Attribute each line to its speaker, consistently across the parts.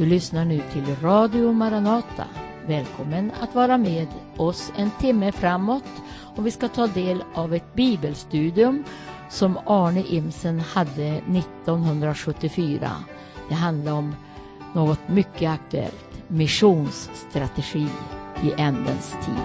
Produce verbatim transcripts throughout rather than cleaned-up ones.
Speaker 1: lyssnar nu till Radio Maranata. Välkommen att vara med oss en timme framåt och vi ska ta del av ett bibelstudium som Arne Imsen hade nittonhundrasjuttiofyra. Det handlar om något mycket aktuellt, missionsstrategi i ändens tid.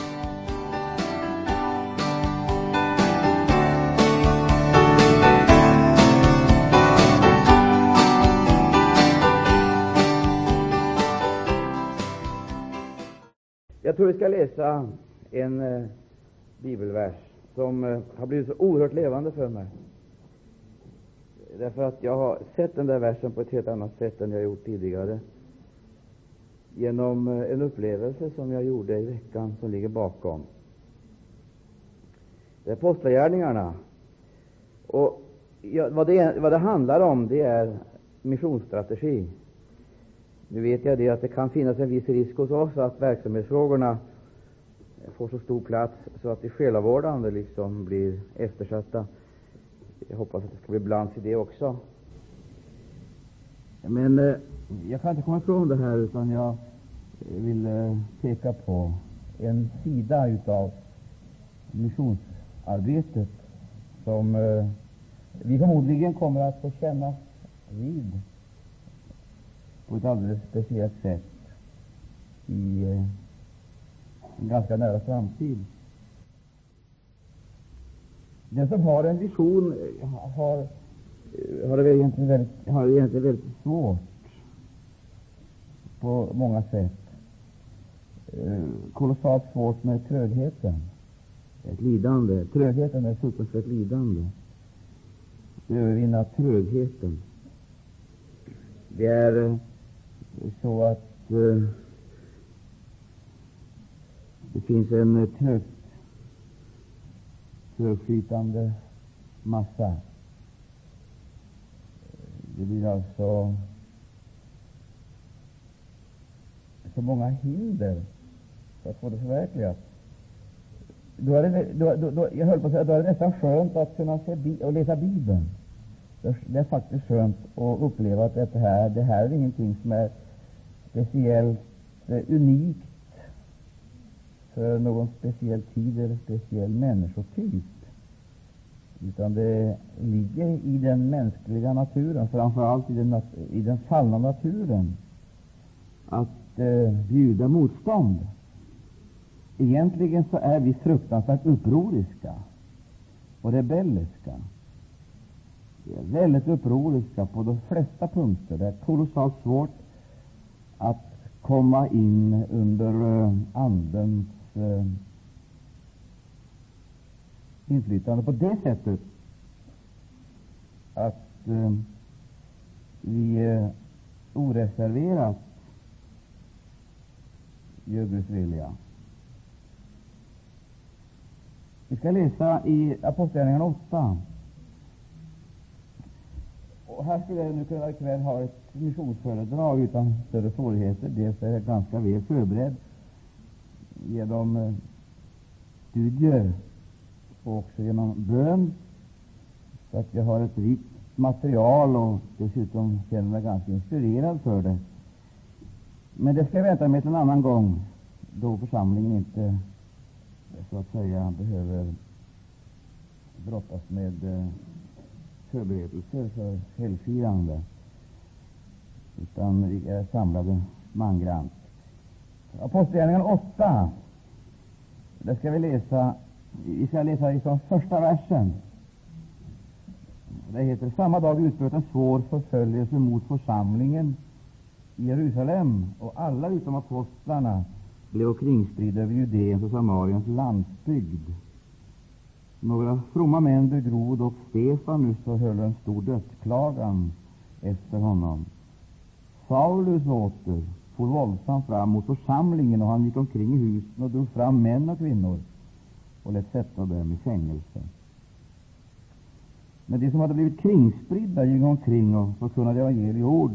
Speaker 2: Jag tror vi ska läsa en eh, bibelvers som eh, har blivit så oerhört levande för mig. Därför att jag har sett den där versen på ett helt annat sätt än jag gjort tidigare. Genom eh, en upplevelse som jag gjorde i veckan som ligger bakom. Det är Apostlagärningarna. Och ja, vad, det, vad det handlar om, det är missionsstrategi. Nu vet jag det att det kan finnas en viss risk hos oss att verksamhetsfrågorna får så stor plats så att de själavårdande liksom blir eftersatta. Jag hoppas att det ska bli balans i det också. Men eh, jag kan inte komma ifrån det här, utan jag vill eh, peka på en sida utav missionsarbetet som eh, vi förmodligen kommer att få känna vid på ett alldeles speciellt sätt i eh, en ganska nära framtid. Den som har en vision har, har, det egentligen väldigt, har det egentligen väldigt svårt på många sätt. Eh, kolossalt svårt med trögheten. Ett lidande. Trögheten är fruktansvärt lidande. Övervinna trögheten. Det är eh, så att eh, det finns en trögt trögflytande massa. Det blir alltså så många hinder för att få det förverkligat. Då är det, då, då, då, jag höll på att säga, då är det nästan skönt att kunna se bi- och läsa Bibeln. Det är faktiskt skönt att uppleva att det här, det här är ingenting som är speciellt eh, unikt för någon speciell tid eller speciell människotyp, utan det ligger i den mänskliga naturen, framförallt i den, nat- i den fallna naturen, att eh, bjuda motstånd. Egentligen så är vi fruktansvärt upproriska och rebelliska. Vi är väldigt upproriska på de flesta punkter. Det är kolossalt svårt att komma in under uh, andens uh, inflytande på det sättet att uh, vi uh, oreserverat gör Guds vilja. Vi ska läsa i Apostlagärningarna åtta. Och här skulle jag nu kunna ikväll ha ett missionsföredrag utan större svårigheter. Dels är jag ganska väl förberedd genom eh, studier och också genom bön, så att jag har ett rikt material och dessutom känner mig ganska inspirerad för det. Men det ska jag vänta med till en annan gång, då församlingen inte så att säga behöver brottas med eh, förberedelser för helgfirande, utan vi är samlade mangrant. Apostlagärningarna åtta, där ska vi läsa, vi ska läsa ifrån första versen. Det heter: samma dag utbröt en svår förföljelse mot församlingen i Jerusalem, och alla utom apostlarna blev kringspridda över Judéens och Samariens landsbygd. Några fromma män begrod, och Stefanus höll en stor dödsklagan efter honom. Saulus åter for våldsamt fram mot församlingen, och han gick omkring i husen och drog fram män och kvinnor och lät sätta dem i fängelse. Men de som hade blivit kringspridda gick omkring och förkunnade evangeliord.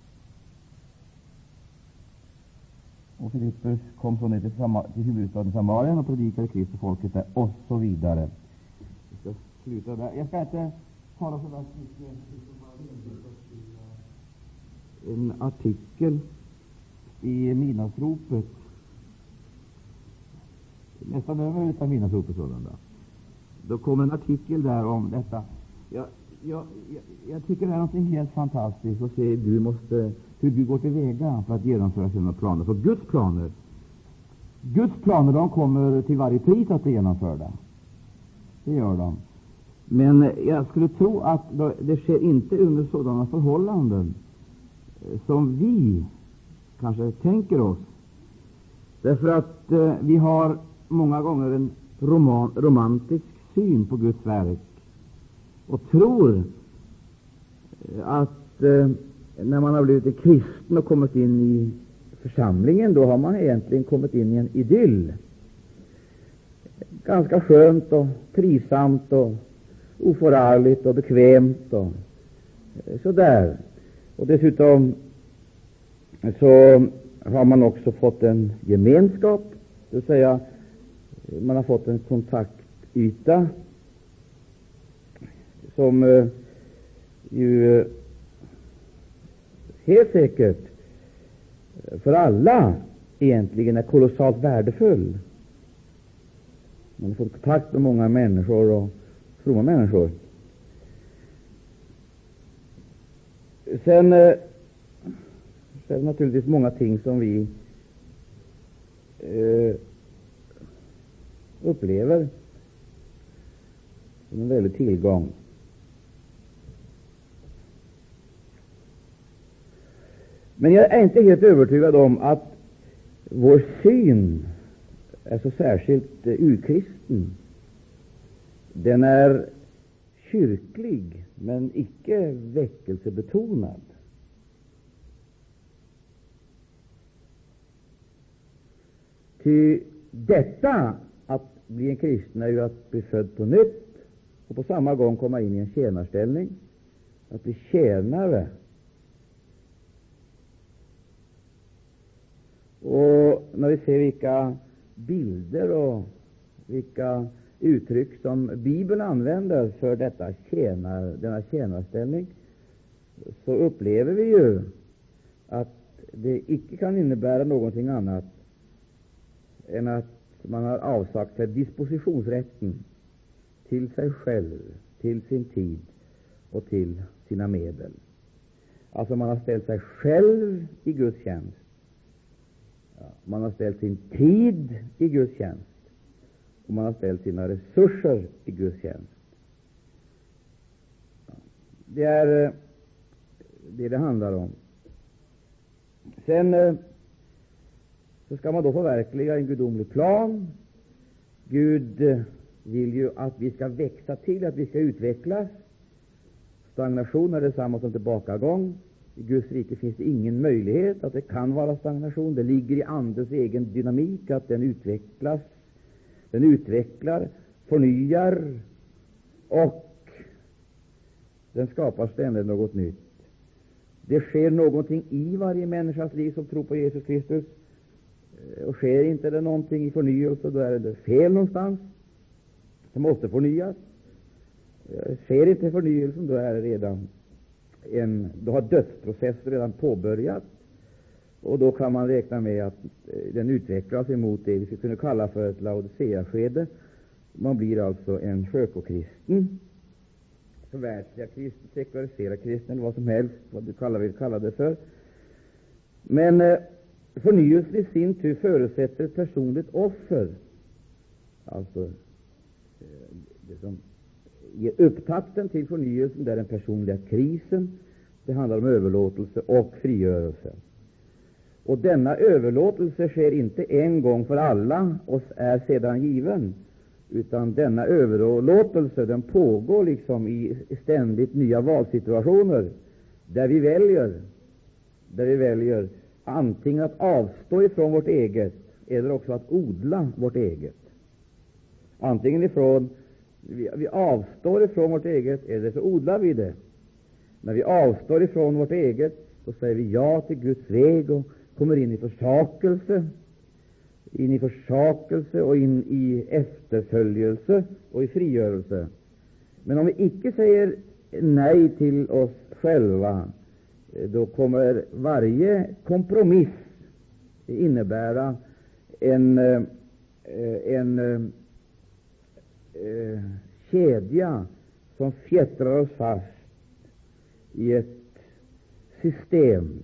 Speaker 2: Och Filippus kom så ner till, Samar- till huvudstaden Samarien och predikade Kristi folket där, och så vidare. Jag ska sluta där. Jag ska inte tala så mycket, en artikel i Midnattsropet, nästan över utav Midnattsropet sålunda. Då kom en artikel där om detta. Jag, jag, jag, jag tycker det är något helt fantastiskt att se du måste, hur du går till väga för att genomföra sina planer. För Guds planer, Guds planer de kommer till varje pris att genomföra. Det gör de. Men jag skulle tro att det sker inte under sådana förhållanden som vi kanske tänker oss. Därför att eh, vi har många gånger en roman, romantisk syn på Guds verk och tror att eh, när man har blivit en kristen och kommit in i församlingen, då har man egentligen kommit in i en idyll. Ganska skönt och trivsamt och oförargligt och bekvämt och sådär. Och dessutom så har man också fått en gemenskap, det vill säga man har fått en kontaktyta som eh, ju eh, helt säkert för alla egentligen är kolossalt värdefull. Man har fått kontakt med många människor och fromma människor. Sen eh, så är det naturligtvis många ting som vi eh, upplever som en väldig tillgång. Men jag är inte helt övertygad om att vår syn är så särskilt eh, urkristen. Den är kyrklig, men icke väckelsebetonad. Ty detta att bli en kristen är ju att bli född på nytt och på samma gång komma in i en tjänarställning, att bli tjänare. Och när vi ser vilka bilder och vilka uttryck som Bibeln använder för detta tjänar, denna tjänarställning, så upplever vi ju att det icke kan innebära någonting annat än att man har avsagt sig dispositionsrätten till sig själv, till sin tid och till sina medel. Alltså man har ställt sig själv i Guds tjänst. Ja, man har ställt sin tid i Guds tjänst. Och man har ställt sina resurser i Guds tjänst. Ja, det är det det handlar om. Sen så ska man då förverkliga en gudomlig plan. Gud vill ju att vi ska växa till, att vi ska utvecklas. Stagnation är detsamma som tillbakagång. I Guds rike finns det ingen möjlighet att det kan vara stagnation. Det ligger i Andens egen dynamik att den utvecklas. Den utvecklar, förnyar och den skapar ständigt något nytt. Det sker någonting i varje människas liv som tror på Jesus Kristus. Och sker inte det någonting i förnyelse, då är det fel någonstans. Det måste förnyas. Sker inte förnyelsen, då är det redan en, då har dödsprocessen redan påbörjat. Och då kan man räkna med att den utvecklas emot det vi skulle kunna kalla för ett Laodicea-skede. Man blir alltså en sjökokristen, förverkliga kristen, sekularisera kristen, eller vad som helst, vad du kallar, vill kalla det för. Men eh, förnyelsen i sin tur förutsätter ett personligt offer. Alltså, eh, det som ger upptakten till förnyelsen, det är den personliga krisen. Det handlar om överlåtelse och frigörelse. Och denna överlåtelse sker inte en gång för alla och är sedan given, utan denna överlåtelse den pågår liksom i ständigt nya valsituationer, där vi väljer, där vi väljer antingen att avstå ifrån vårt eget eller också att odla vårt eget. Antingen ifrån vi, vi avstår ifrån vårt eget eller så odlar vi det. När vi avstår ifrån vårt eget, så säger vi ja till Guds väg och kommer in i försakelse, in i försakelse och in i efterföljelse och i frigörelse. Men om vi icke säger nej till oss själva, då kommer varje kompromiss innebära en, en, en kedja som fjättrar oss fast i ett system.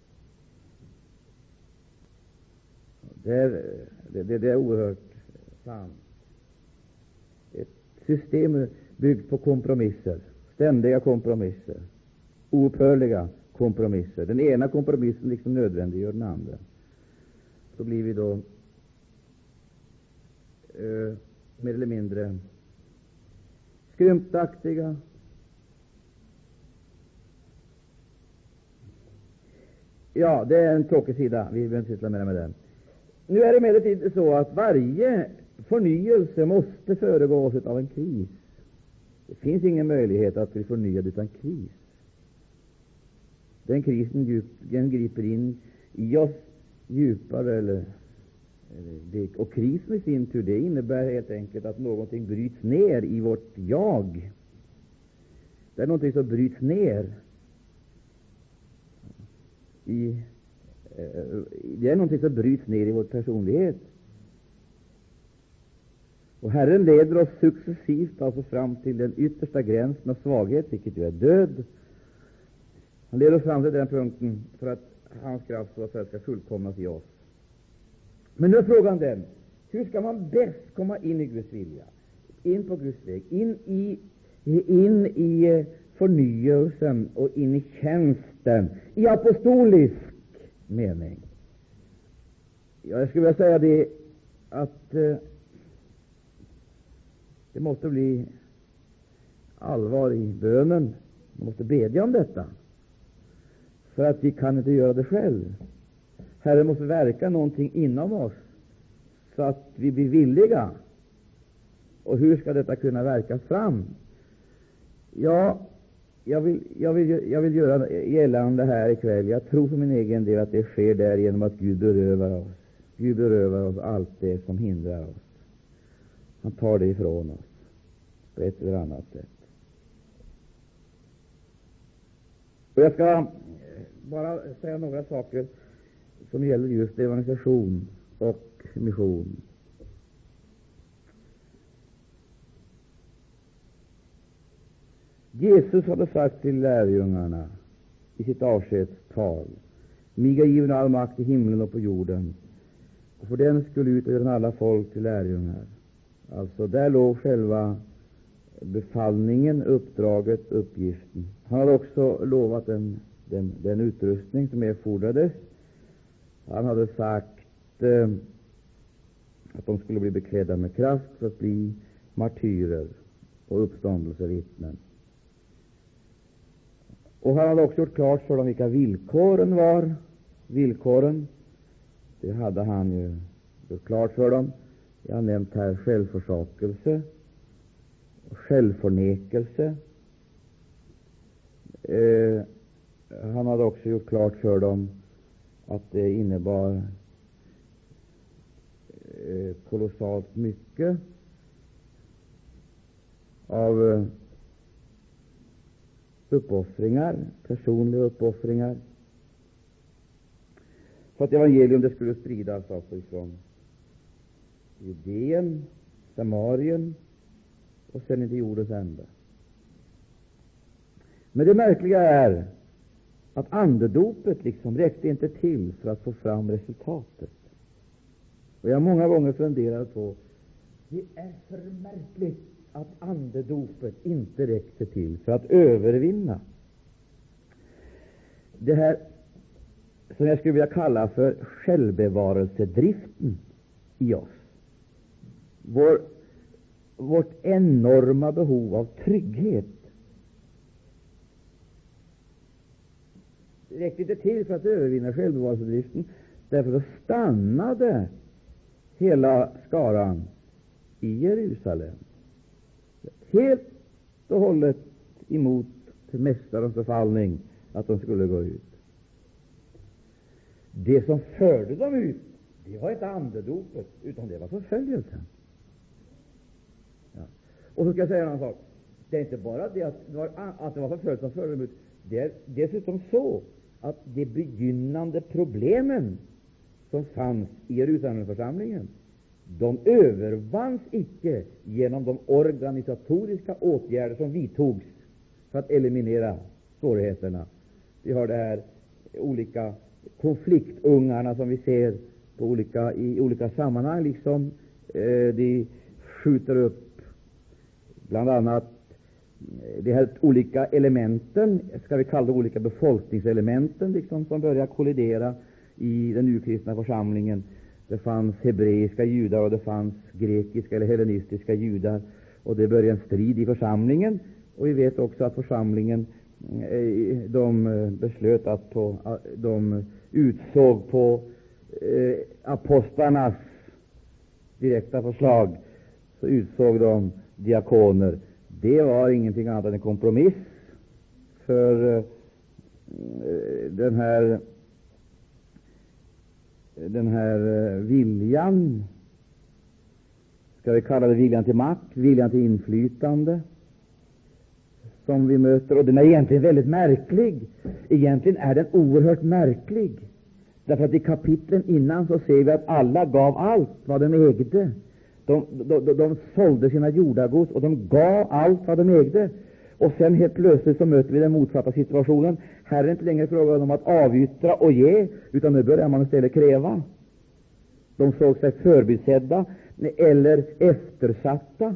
Speaker 2: Det är, det, det är oerhört sant. Ett system byggt på kompromisser, ständiga kompromisser, oupphörliga kompromisser. Den ena kompromissen liksom nödvändiggör den andra. Så blir vi då eh, mer eller mindre skrymtaktiga. Ja, det är en tråkig sida. Vi behöver inte syssla mer med den. Nu är det emellertid så att varje förnyelse måste föregås av en kris. Det finns ingen möjlighet att bli förnyad utan kris. Den krisen djup, den griper in i oss djupare. Eller, eller det, och krisen i sin tur, det innebär helt enkelt att någonting bryts ner i vårt jag. Det är någonting som bryts ner. I, det är någonting som bryts ner i vår personlighet. Och Herren leder oss successivt alltså fram till den yttersta gränsen av svaghet, vilket ju är död. Han leder oss fram till den punkten för att hans kraft så att säga ska fullkomnas i oss. Men nu är frågan den: hur ska man bäst komma in i Guds vilja, in på Guds väg, in i, in i förnyelsen och in i tjänsten i apostolisk mening? Ja, jag skulle vilja säga det att eh, det måste bli allvar i bönen. Man måste bedja om detta, för att vi kan inte göra det själv. Herren måste verka någonting inom oss så att vi blir villiga. Och hur ska detta kunna verkas fram? Ja, jag vill, jag vill, jag vill göra gällande här ikväll. Jag tror för min egen del att det sker där genom att Gud berövar oss. Gud berövar oss allt det som hindrar oss. Han tar det ifrån oss på ett eller annat sätt. Och jag ska bara säga några saker som gäller just evangelisation och mission. Jesus hade sagt till lärjungarna i sitt avskedstal: mig är given all makt i himlen och på jorden, och för den skulle ut och göra alla folk till lärjungar. Alltså där låg själva befallningen, uppdraget, uppgiften. Han hade också lovat den, den, den utrustning som erfordrades. Han hade sagt eh, att de skulle bli beklädda med kraft för att bli martyrer och uppståndelsevittnen. Och han hade också gjort klart för dem vilka villkoren var. Villkoren, det hade han ju gjort klart för dem. Jag har nämnt här självförsakelse och självförnekelse. Eh, han hade också gjort klart för dem att det innebar eh, kolossalt mycket av eh, uppoffringar, personliga uppoffringar, för att evangelium det skulle spridas alltså ifrån Judeen, Samarien och sen inte jordens ände. Men det märkliga är att andedopet liksom räckte inte till för att få fram resultatet. Och jag har många gånger funderat på, det är för märkligt att andedopet inte räckte till för att övervinna det här som jag skulle vilja kalla för självbevarelsedriften i oss. Vår, vårt enorma behov av trygghet. Det räckte inte till för att övervinna självbevarelsedriften, därför då stannade hela skaran i Jerusalem, helt och hållet emot mästarens befallning att de skulle gå ut. Det som förde dem ut, det var inte andedopet, utan det var förföljelsen. Ja. Och så ska jag säga en annan sak. Det är inte bara det att det var, att det var förföljelsen som förde dem ut. Det är dessutom så att de begynnande problemen som fanns i Jerusalemförsamlingen, de övervanns icke genom de organisatoriska åtgärder som vidtogs för att eliminera svårigheterna. Vi har det här olika konfliktungarna som vi ser på olika, i olika sammanhang, liksom eh, de skjuter upp bland annat de här olika elementen, ska vi kalla det olika befolkningselementen, liksom, som börjar kollidera i den urkristna församlingen. Det fanns hebreiska judar och det fanns grekiska eller hellenistiska judar, och det började en strid i församlingen. Och vi vet också att församlingen de beslöt att på, de utsåg på eh, apostlarnas direkta förslag, så utsåg de diakoner. Det var ingenting annat än en kompromiss för eh, den här den här viljan, ska vi kalla det viljan till makt, viljan till inflytande, som vi möter. Och den är egentligen väldigt märklig. Egentligen är den oerhört märklig, därför att i kapitlen innan så ser vi att alla gav allt vad de ägde. De, de, de, de sålde sina jordagods och de gav allt vad de ägde. Och sen helt plötsligt så möter vi den motsatta situationen. Här är det inte längre frågan om att avyttra och ge, utan nu börjar man istället kräva. De såg sig förbisedda eller eftersatta.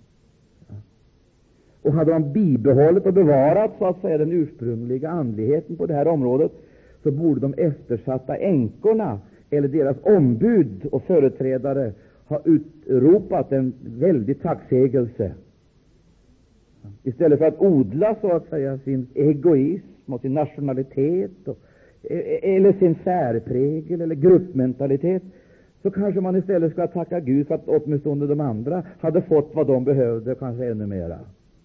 Speaker 2: Och hade man bibehållit och bevarat, så att säga, den ursprungliga andligheten på det här området, så borde de eftersatta änkorna eller deras ombud och företrädare ha utropat en väldig tacksägelse. Istället för att odla, så att säga, sin egoism och sin nationalitet och, eller sin särprägel eller gruppmentalitet, så kanske man istället ska tacka Gud för att åtminstone de andra hade fått vad de behövde, kanske ännu mera.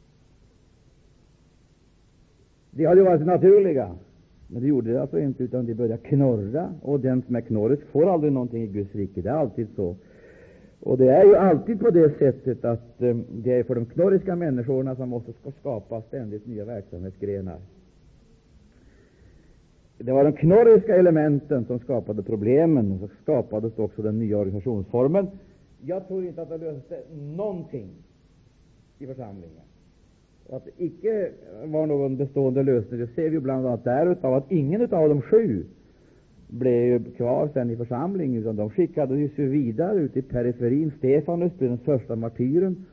Speaker 2: Det hade varit naturliga, men det gjorde det alltså inte, utan det började knorra, och den som är knorrisk får aldrig någonting i Guds rike. Det är alltid så. Och det är ju alltid på det sättet att um, det är för de knorriska människorna som måste skapa ständigt nya verksamhetsgrenar. Det var de knorriska elementen som skapade problemen, och så skapades också den nya organisationsformen. Jag tror inte att det löste någonting i församlingen. Att det icke var någon bestående lösning, det ser vi bland annat därutav att ingen av de sju blev kvar sen i församlingen, utan de skickades ju vidare ut i periferin. Stefanus blev den första martyren.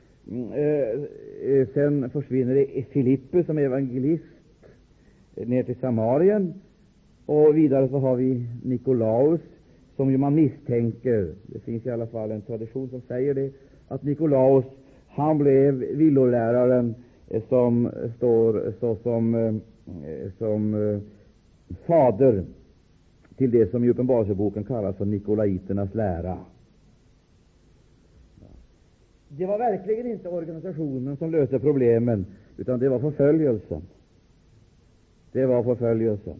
Speaker 2: Eh, sen försvinner det Filippus som evangelist ner till Samarien, och vidare så har vi Nikolaus, som ju man misstänker, det finns i alla fall en tradition som säger det, att Nikolaus, han blev villoläraren som står så som, eh, som eh, fader till det som i Uppenbarelseboken kallas för Nikolaiternas lära. Det var verkligen inte organisationen som löste problemen, utan det var förföljelsen. Det var förföljelsen.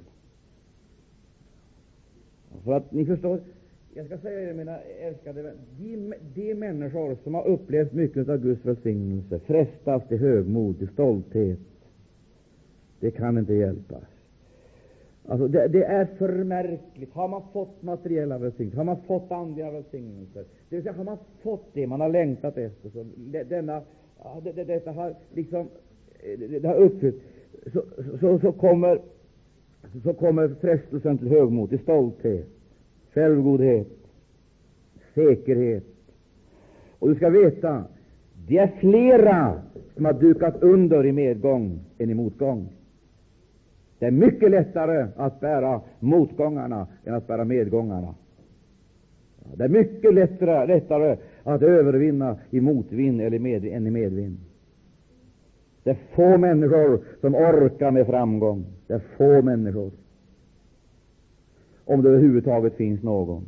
Speaker 2: För att ni förstår, jag ska säga er, mina älskade vänner, de, de människor som har upplevt mycket av Guds välsignelse frestas till högmod, till stolthet. Det kan inte hjälpas. Alltså det, det är för märkligt. Har man fått materiella välsignelser, har man fått andliga välsignelser, det vill säga har man fått det man har längtat efter, så det, denna, det, det, detta har liksom det, det har uppfyllt, så, så, så kommer så kommer frestelsen till högmod, till stolthet, självgodhet, säkerhet. Och du ska veta, det är flera som har dukat under i medgång än i motgång. Det är mycket lättare att bära motgångarna än att bära medgångarna. Det är mycket lättare, lättare att övervinna i motvind eller med, än i medvind. Det är få människor som orkar med framgång. Det är få människor, om det överhuvudtaget finns någon.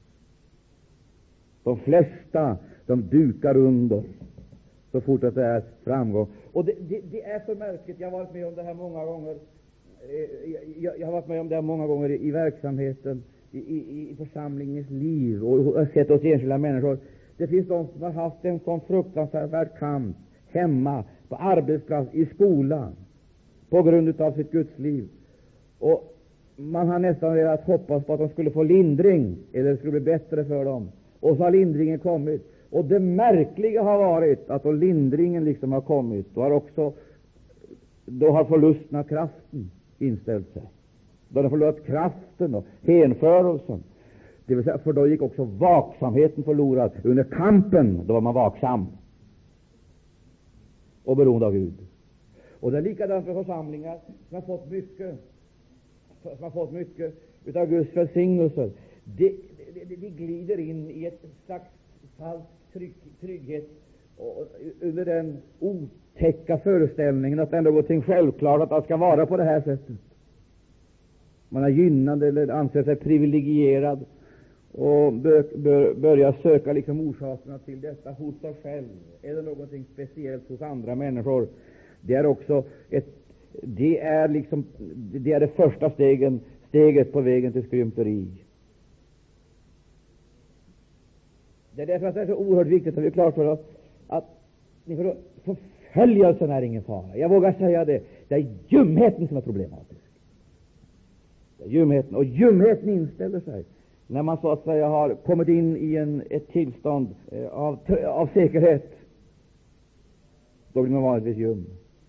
Speaker 2: De flesta, de dukar under så fort att det är framgång. Och det, det, det är så märkligt. Jag har varit med om det här många gånger. Jag, jag har varit med om det här många gånger i, i verksamheten, i, i, i församlingens liv, och jag har sett oss enskilda människor. Det finns de som har haft en sån fruktansvärd kamp hemma, på arbetsplats, i skolan, på grund av sitt Gudsliv. Och man har nästan velat hoppas på att de skulle få lindring, eller det skulle bli bättre för dem. Och så har lindringen kommit. Och det märkliga har varit att då lindringen liksom har kommit, då har också då har förlusten av kraften inställt sig. Då har de förlorat kraften och hänförelsen. Det vill säga, för då gick också vaksamheten förlorad. Under kampen, då var man vaksam och beroende av Gud. Och det är likadant för församlingar som har fått mycket, som har fått mycket utav Guds välsignelser. De, de, de, de glider in i ett slags falsk trygg, trygghet och, under den otäcka föreställningen att det är någonting självklart att det ska vara på det här sättet. Man är gynnad eller anser sig privilegierad och bör, bör, börjar söka liksom orsakerna till detta hos sig själv eller någonting speciellt hos andra människor. Det är också ett, det är liksom det är det första stegen, steget på vägen till skrymteri. Det är därför att det är så oerhört viktigt att vi är klart för oss att ni förstår, förföljelsen är ingen fara. Jag vågar säga det. Det är ljumheten som är problematisk. Det är ljumheten. Och ljumheten inställer sig när man så att säga har kommit in i en, ett tillstånd eh, av, av säkerhet. Då blir man vanligtvis ljum.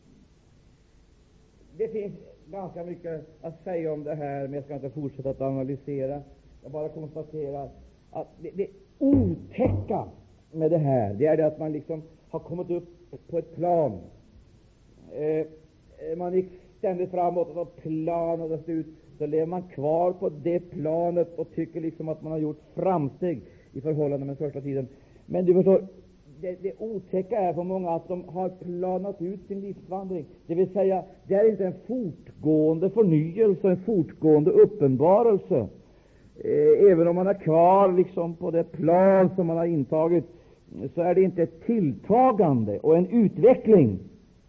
Speaker 2: Det finns ganska mycket att säga om det här, men jag ska inte fortsätta att analysera. Jag bara konstaterar att det, det otäcka med det här, det är det att man liksom har kommit upp på ett plan. Eh, man gick ständigt framåt och så plan och så ut. Så lever man kvar på det planet och tycker liksom att man har gjort framsteg i förhållande med första tiden. Men du förstår, det, det otäcka är för många att de har planat ut sin livsvandring. Det vill säga, det är inte en fortgående förnyelse, en fortgående uppenbarelse. Eh, även om man är kvar liksom på det plan som man har intagit, så är det inte ett tilltagande och en utveckling,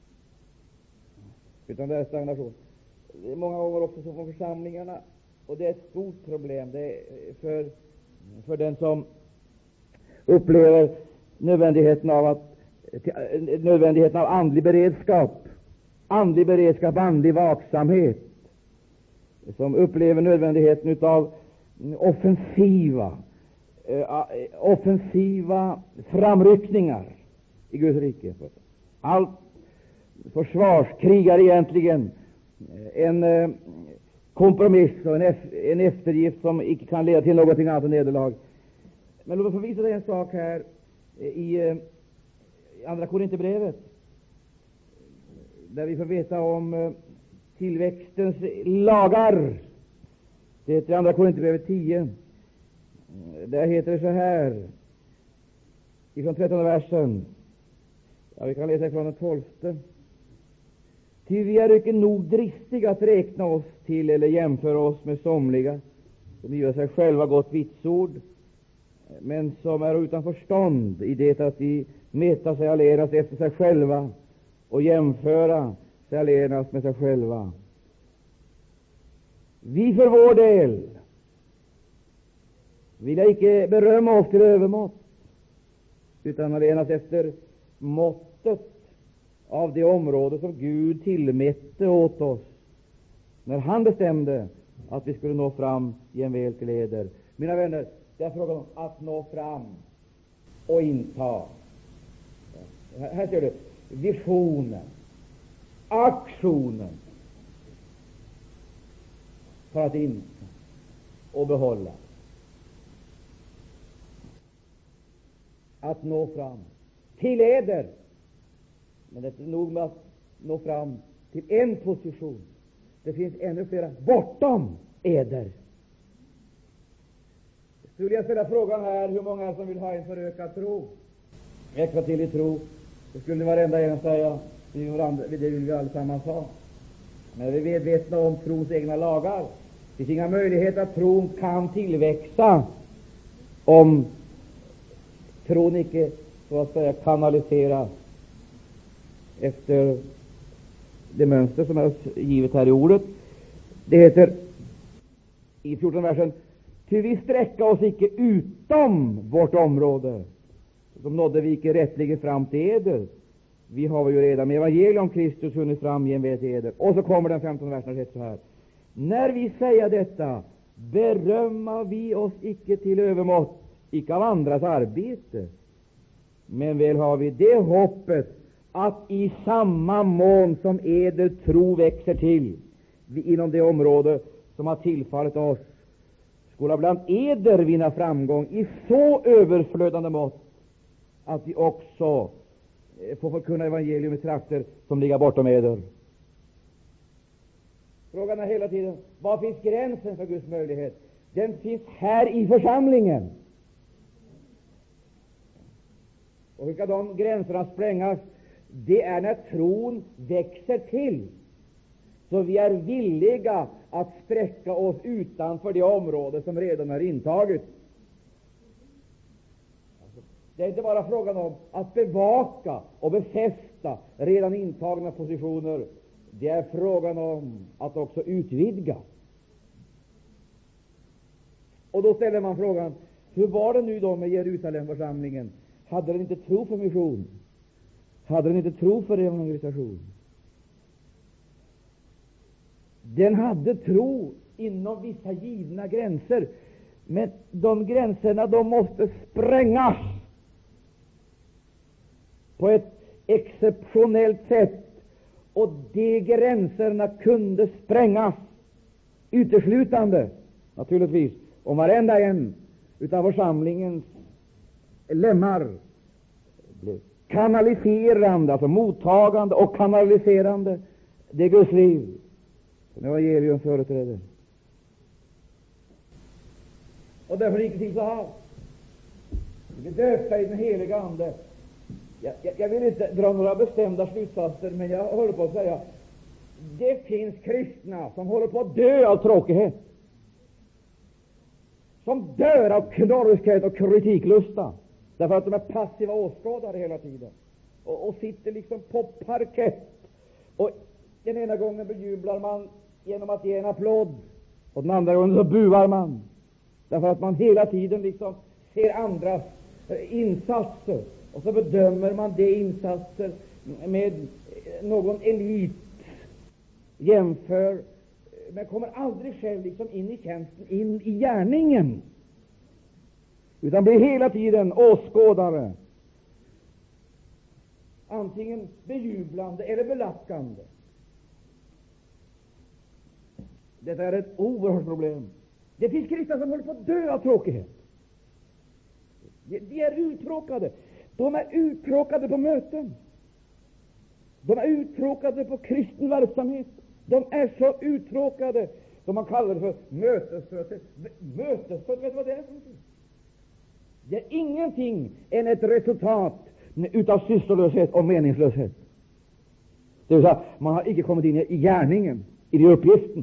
Speaker 2: utan det är stagnation. Det är många gånger också så från församlingarna, och det är ett stort problem. Det är för, för den som upplever nödvändigheten av att nödvändigheten av andlig beredskap, andlig beredskap, andlig vaksamhet, som upplever nödvändigheten av offensiva eh, offensiva framryckningar i Guds rike. Allt försvarskrig är egentligen en eh, kompromiss och en, ef- en eftergift som icke kan leda till någonting annat än nederlag. Men låt oss få visa dig en sak här i, eh, i Andra Korinthierbrevet, där vi får veta om eh, tillväxtens lagar. Det heter Andra Korinthierbrevet tio. Där heter det så här ifrån trettonde versen. Ja, vi kan läsa ifrån den tolfte. Ty vi är icke nog dristiga att räkna oss till eller jämföra oss med somliga, som gör sig själva gott vitsord, men som är utan förstånd i det att de mäta sig allenast efter sig själva och jämföra sig allenast med sig själva. Vi för vår del vill icke berömma oss till övermått, utan allenast efter måttet av det område som Gud tillmätte åt oss när han bestämde att vi skulle nå fram jämväl till eder. Mina vänner, det är frågan om att nå fram och inta. Här ser du visionen, aktionen för att inta och behålla. Att nå fram till eder. Men det är nog med att nå fram till en position. Det finns ännu flera bortom eder. Skulle jag ställa frågan här, hur många som vill ha en förökad tro, extra till i tro, så skulle varenda en säga, det vill vi allesammans ha. Men vi är medvetna om trons egna lagar. Det finns inga möjligheter att tron kan tillväxa om tron icke så att säga kanaliseras efter det mönster som är givet här i ordet. Det heter i fjortonde versen: ty vi sträcka oss icke utom vårt område, som nådde vi icke rättligen fram till eder. Vi har ju redan med evangelium om Kristus hunnit fram jämväl till eder. Och så kommer den femtonde versen och heter så här: När vi säger detta, berömmer vi oss icke till övermått, icke av andras arbete, men väl har vi det hoppet att i samma mån som eder tro växer till vi inom det område som har tillfallit oss, skola bland eder vinna framgång i så överflödande mått att vi också får förkunna evangelium i trakter som ligger bortom eder. Frågan är hela tiden, var finns gränsen för Guds möjlighet? Den finns här i församlingen. Och hur ska de gränserna sprängas? Det är när tron växer till, så vi är villiga att sträcka oss utanför det område som redan är intaget. Det är inte bara frågan om att bevaka och befästa redan intagna positioner. Det är frågan om att också utvidga. Och då ställer man frågan, hur var det nu då med Jerusalemförsamlingen? Hade den inte tro för mission? Hade den inte tro för evangelisation? Den hade tro inom vissa givna gränser, men de gränserna de måste sprängas på ett exceptionellt sätt. Och de gränserna kunde sprängas uteslutande, naturligtvis, om varenda en utav församlingens lemmar blev kanaliserande, alltså mottagande och kanaliserande det Guds liv som evangelium företräder. Och därför gick det till så här. Vi döpta i den heliga Ande. Jag, jag, jag vill inte dra några bestämda slutsatser, men jag håller på att säga, det finns kristna som håller på att dö av tråkighet, som dör av knorriskhet och kritiklusta, därför att de är passiva åskådare hela tiden och, och sitter liksom på parkett. Och den ena gången bejublar man genom att ge en applåd, och den andra gången så buar man, därför att man hela tiden liksom ser andras insatser, och så bedömer man de insatser med någon elit, jämför, men kommer aldrig själv liksom in i tjänsten, in i gärningen, utan blir hela tiden åskådare, antingen bejublande eller belackande. Detta är ett oerhört problem. Det finns kristna som håller på att dö av tråkighet. De är uttråkade. De är uttråkade på möten. De är uttråkade på kristen verksamhet. De är så uttråkade som man kallar det för mötesfötter. Mötesfötter, vet du vad det är? Det är ingenting än ett resultat utav sysslolöshet och meningslöshet. Det vill säga, man har icke kommit in i gärningen, i den uppgiften.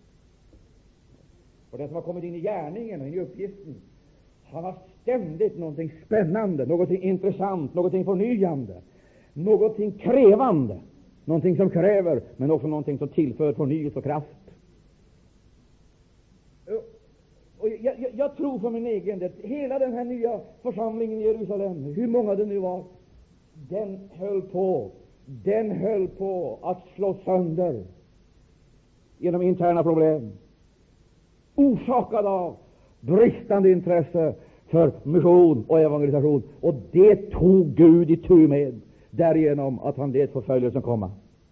Speaker 2: Och den som har kommit in i gärningen och in i uppgiften, han har ständigt någonting spännande, någonting intressant, någonting förnyande, någonting krävande, någonting som kräver, men också någonting som tillför förnyelse och kraft. Och jag, jag, jag tror för min egen del, hela den här nya församlingen i Jerusalem, hur många det nu var, den höll på, den höll på att slå sönder genom interna problem, orsakad av bristande intresse för mission och evangelisation. Och det tog Gud i tur med, därigenom att han lät förföljelsen komma.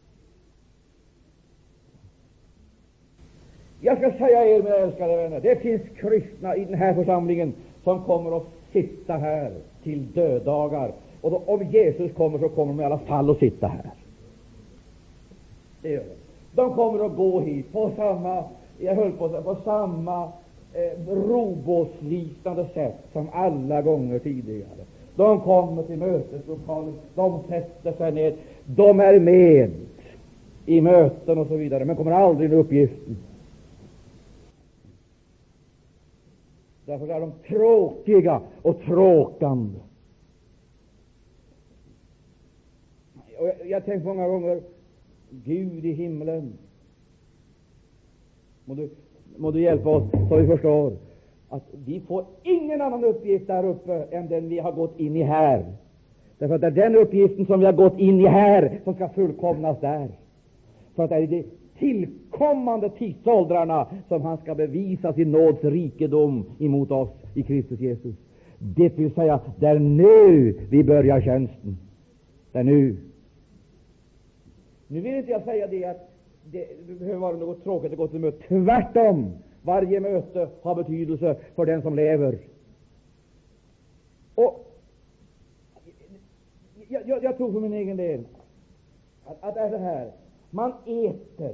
Speaker 2: Jag ska säga er, mina älskade vänner, det finns kristna i den här församlingen som kommer att sitta här till dödagar. Och då, om Jesus kommer, så kommer de i alla fall att sitta här. Det gör de. De kommer att gå hit på samma, jag höll på att säga, på samma eh, robåtsliknande sätt som alla gånger tidigare. De kommer till möteslokalen, de sätter sig ner, de är med i möten och så vidare, men kommer aldrig med uppgiften. Därför är de tråkiga och tråkande. Och jag, jag tänker många gånger, Gud i himlen, må du, må du hjälpa oss så vi förstår att vi får ingen annan uppgift där uppe än den vi har gått in i här. Därför att det är den uppgiften som vi har gått in i här som ska fullkomnas där. För att det är det tillkommande tidsåldrarna som han ska bevisa sin nåds rikedom emot oss i Kristus Jesus. Det vill säga, det är nu vi börjar tjänsten. Det är nu. Nu vill inte jag säga det att det behöver vara något tråkigt att gå till möte. Tvärtom, varje möte har betydelse för den som lever. Och jag, jag, jag tror för min egen del att, att det är det här. Man äter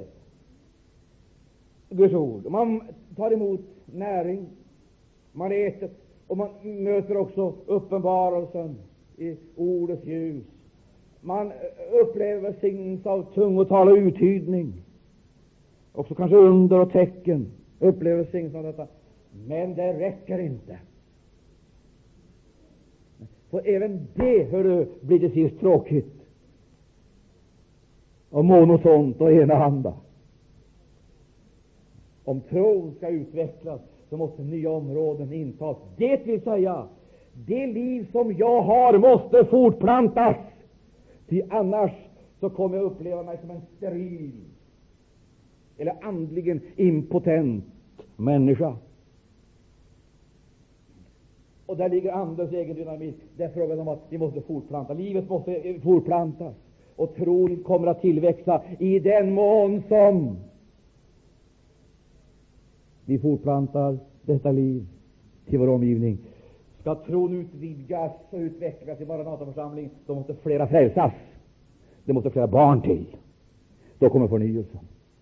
Speaker 2: Guds ord. Man tar emot näring. Man äter. Och man möter också uppenbarelsen i ordets ljus. Man upplever välsignelse av tungotal och uttydning. Också kanske under och tecken. Upplever välsignelse av detta. Men det räcker inte. För även det, hör du, blir det sist tråkigt. Och monotont och enahanda. Om tron ska utvecklas så måste nya områden intas. Det vill säga, det liv som jag har måste fortplantas. Ty annars så kommer jag uppleva mig som en steril eller andligen impotent människa. Och där ligger andens egen dynamik. Det är frågan om att vi måste fortplanta. Livet måste fortplantas. Och tron kommer att tillväxa i den mån som vi fortplantar detta liv till vår omgivning. Ska tron utvidgas och utvecklas i Maranataförsamling, då måste flera frälsas. Det måste flera barn till. Då kommer förnyelsen.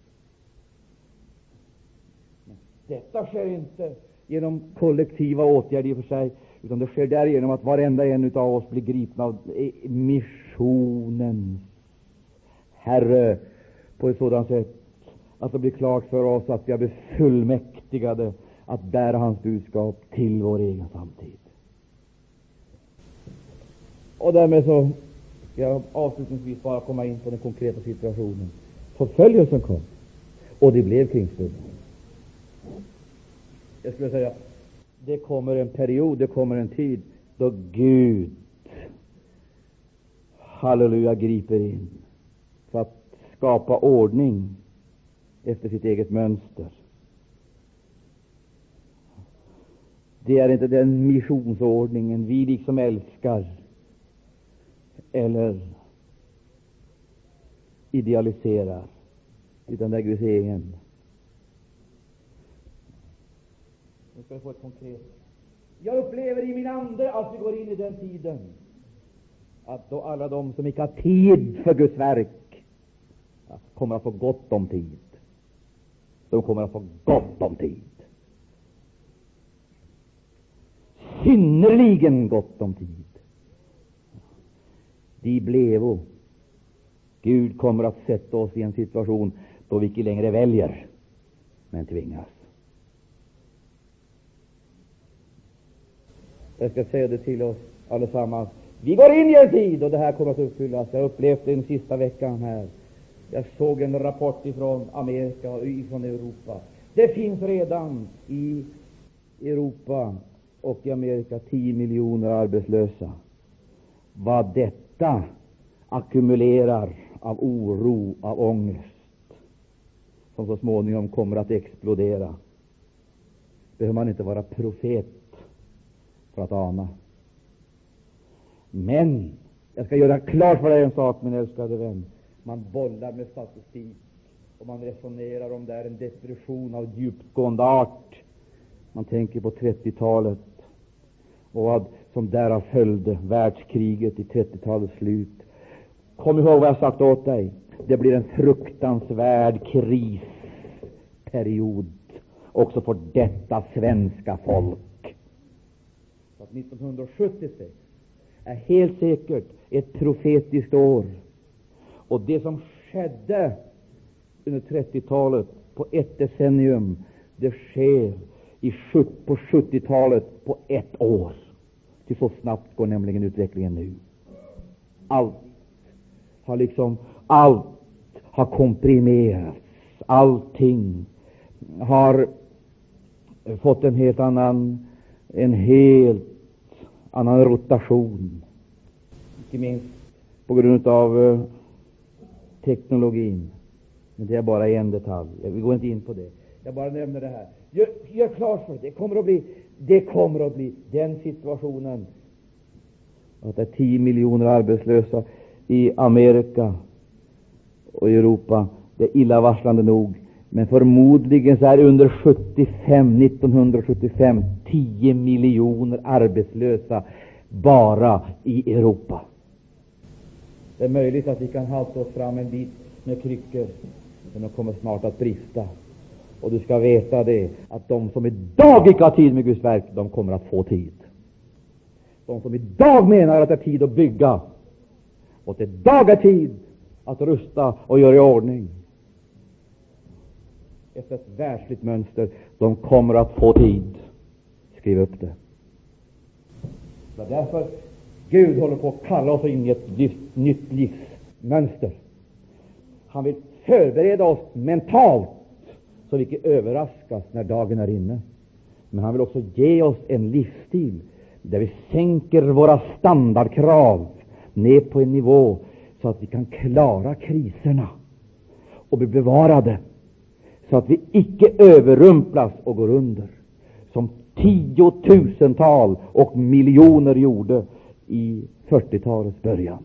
Speaker 2: Men detta sker inte genom kollektiva åtgärder i och för sig, utan det sker därigenom att varenda en av oss blir gripna av missionens Herre på ett sådant sätt att det blir klart för oss att vi har blivit fullmäktigade att bära hans budskap till vår egen samtid. Och därmed så ska jag avslutningsvis bara komma in på den konkreta situationen. Förföljelsen kom, och det blev kringstöd. Jag skulle säga, det kommer en period, det kommer en tid då Gud, halleluja, griper in för att skapa ordning efter sitt eget mönster. Det är inte den missionsordningen vi liksom älskar eller idealiserar, utan det är Guds egen. Nu ska jag få ett konkret. Jag upplever i min ande att vi går in i den tiden att då alla de som inte har tid för Guds verk kommer att få gott om tid. De kommer att få gott om tid. Synnerligen gott om tid. De blevo. Gud kommer att sätta oss i en situation då vi inte längre väljer, men tvingas. Jag ska säga det till oss allesammans. Vi går in i en tid och det här kommer att uppfyllas. Jag upplevde den sista veckan här. Jag såg en rapport ifrån Amerika och ifrån Europa. Det finns redan i Europa och i Amerika tio miljoner arbetslösa. Vad detta ackumulerar av oro, av ångest, som så småningom kommer att explodera, behöver man inte vara profet för att ana. Men jag ska göra klart för dig en sak, min älskade vän. Man bollar med statistik och man resonerar om det är en depression av djupgående art. Man tänker på trettiotalet och vad som därav följde, världskriget i trettiotalets slut. Kom ihåg vad jag sagt åt dig. Det blir en fruktansvärd krisperiod också för detta svenska folk. Så att nittonhundrasjuttiosex är helt säkert ett profetiskt år. Och det som skedde under trettiotalet på ett decennium, det sker i på sjuttiotalet på ett år. Till så snabbt går nämligen utvecklingen nu. Allt har liksom, allt har komprimerats. Allting har fått en helt annan, en helt annan rotation. Inte minst på grund av teknologin. Men det är bara en detalj. Vi går inte in på det. Jag bara nämner det här. Gör, gör klart för det. Det kommer att bli, det kommer att bli den situationen att det är tio miljoner arbetslösa i Amerika och i Europa. Det är illavarslande nog. Men förmodligen så är under sjuttiofem, nittonhundrasjuttiofem tio miljoner arbetslösa bara i Europa. Det är möjligt att vi kan halta oss fram en bit med kryckor, men de kommer snart att brista. Och du ska veta det, att de som idag inte har tid med Guds verk, de kommer att få tid. De som idag menar att det är tid att bygga, och att det idag är tid att rusta och göra i ordning efter ett världsligt mönster, de kommer att få tid. Skriv upp det. Det är därför Gud håller på att kalla oss in i ett livs, nytt livsmönster. Han vill förbereda oss mentalt så vi inte överraskas när dagen är inne. Men han vill också ge oss en livsstil där vi sänker våra standardkrav ner på en nivå så att vi kan klara kriserna och bli bevarade, så att vi icke överrumplas och går under som tiotusental och miljoner gjorde i fyrtiotalets början.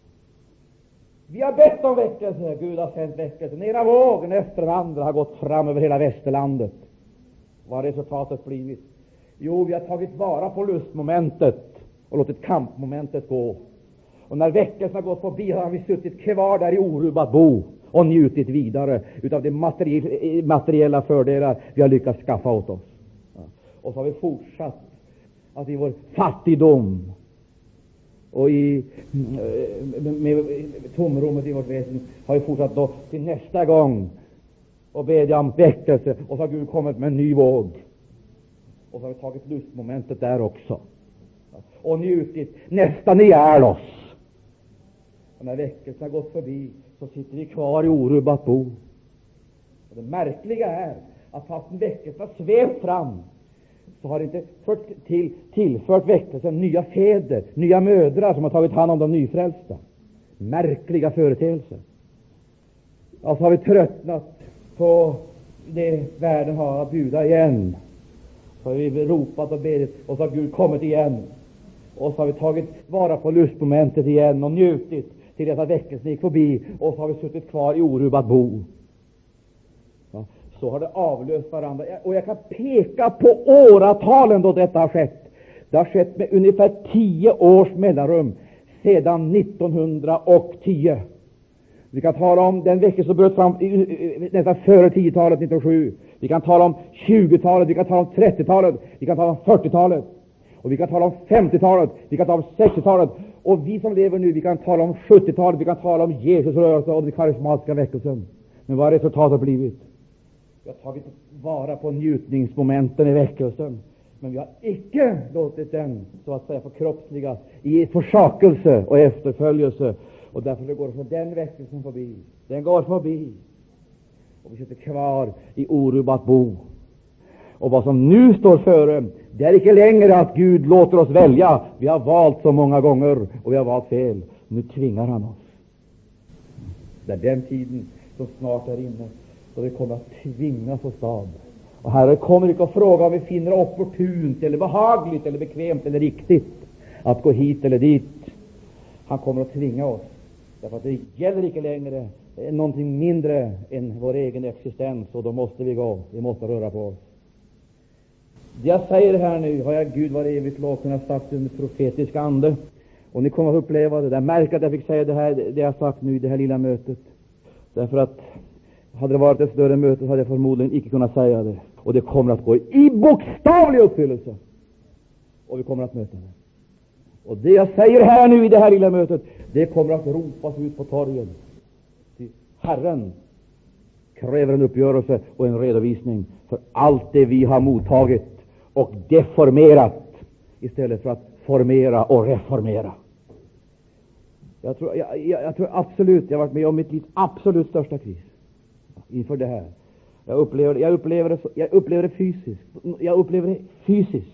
Speaker 2: Vi har bett om väckelse. Gud har sänt väckelse. Den ena vågen efter den andra har gått fram över hela västerlandet. Vad har resultatet blivit? Jo, vi har tagit vara på lustmomentet och låtit kampmomentet gå. Och när väckelsen har gått förbi har vi suttit kvar där i orubbat bo och njutit vidare utav de materiella fördelar vi har lyckats skaffa åt oss. Och så har vi fortsatt att i vår fattigdom och i med, med tomrummet i vårt väsen har vi fortsatt då till nästa gång och bedja om väckelse, och så har Gud kommit med en ny våg, och så har vi tagit lustmomentet där också och njutit nästan ihjäl oss. Och när väckelsen har gått förbi så sitter vi kvar i orubbat bo. Och det märkliga är att fast väckelsen har svept fram, så har inte fört till, tillfört väckelsen nya fäder, nya mödrar som har tagit hand om de nyfrälsta. Märkliga företeelser. Och så har vi tröttnat på det världen har att bjuda igen. Så har vi ropat och bedit, och så har Gud kommit igen. Och så har vi tagit vara på lustmomentet igen och njutit till dessa väckelsen gick förbi, och så har vi suttit kvar i orubbat bo. Ja, så har det avlöst varandra. Och jag kan peka på åratalen då detta har skett. Det har skett med ungefär tio års mellanrum sedan nittonhundratio. Vi kan tala om den väckelse som bröt fram nästan före tiotalet, nittonhundrasju. Vi kan tala om tjugotalet, vi kan tala om trettiotalet, vi kan tala om fyrtiotalet. Och vi kan tala om femtiotalet, vi kan tala om sextiotalet, och vi som lever nu, vi kan tala om sjuttiotalet, vi kan tala om Jesus rörelse och den karismatiska väckelsen. Men vad har resultatet blivit? Vi har tagit vara på njutningsmomenten i väckelsen, men vi har icke låtit den så att säga förkroppsligas i försakelse och efterföljelse, och därför går för den väckelsen förbi. Den går förbi, och vi sitter kvar i orubbat bo. Och vad som nu står före, det är inte längre att Gud låter oss välja. Vi har valt så många gånger och vi har valt fel. Nu tvingar han oss. Det är den tiden som snart är inne, då vi kommer att tvingas oss av. Och Herren kommer inte att fråga om vi finner det opportunt eller behagligt eller bekvämt eller riktigt att gå hit eller dit. Han kommer att tvinga oss, därför att det gäller inte längre någonting mindre än vår egen existens, och då måste vi gå. Vi måste röra på oss. Det jag säger här nu har jag, Gud var evigt lov, kunnat sagt under profetisk ande, och ni kommer att uppleva det. Det är märkligt att jag fick säga det här, det jag sagt nu i det här lilla mötet, därför att hade det varit ett större möte hade jag förmodligen icke kunnat säga det, och det kommer att gå i bokstavlig uppfyllelse, och vi kommer att möta det. Och det jag säger här nu i det här lilla mötet, det kommer att ropas ut på torgen. Herren kräver en uppgörelse och en redovisning för allt det vi har mottagit och deformerat istället för att formera och reformera. Jag tror, jag, jag, jag tror absolut, jag har varit med om mitt livs absolut största kris inför det här. Jag upplever, jag upplever, det, jag upplever det fysiskt. Jag upplever det fysiskt.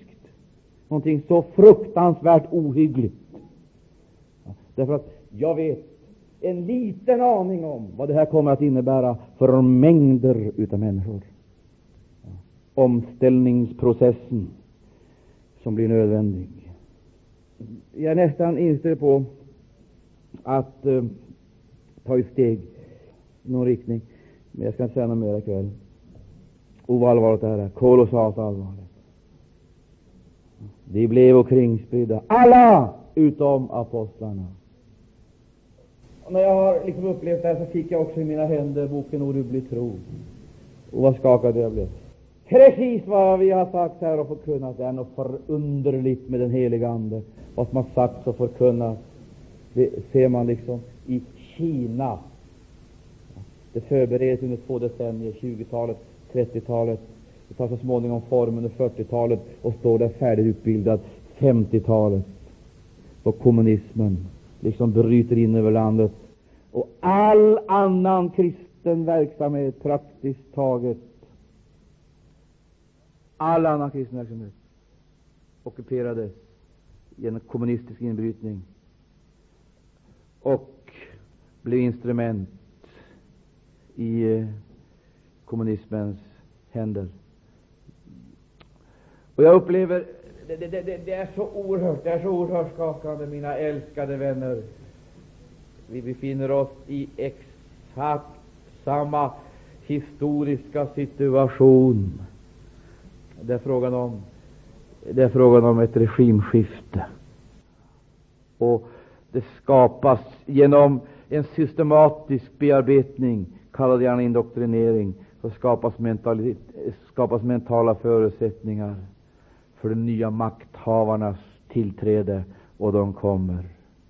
Speaker 2: Någonting så fruktansvärt ohyggligt. Därför att jag vet en liten aning om vad det här kommer att innebära för mängder utav människor. Omställningsprocessen som blir nödvändig. Jag är nästan inställd på att uh, ta ett steg i någon riktning, men jag ska inte säga något mer ikväll. Oallvarligt är det, kolossalt allvarligt. De blev och kringspridda, alla utom apostlarna. Och när jag har liksom upplevt det här, så fick jag också i mina händer boken Orubblig tro. Och vad skakade jag blev. Precis vad vi har sagt här och förkunnat, det är något förunderligt med den heliga Ande. Vad som har sagts och förkunnat, det ser man liksom i Kina. Det förbereds under två decennier, tjugotalet, trettiotalet. Det tar så småningom form under fyrtiotalet och står där färdigutbildad femtiotalet. Då kommunismen liksom bryter in över landet och all annan kristen verksamhet praktiskt taget, all annan kristen verksamhet ockuperades genom kommunistisk inbrytning och blev instrument i eh, kommunismens händer. Och jag upplever det, det, det, det är så oerhört, det är så oerhört skakande, mina älskade vänner. Vi befinner oss i exakt samma historiska situation. Det är frågan om det är frågan om ett regimskifte. Och det skapas genom en systematisk bearbetning, kallad gärna indoktrinering, så skapas, skapas mentala förutsättningar för de nya makthavarnas tillträde, och de kommer.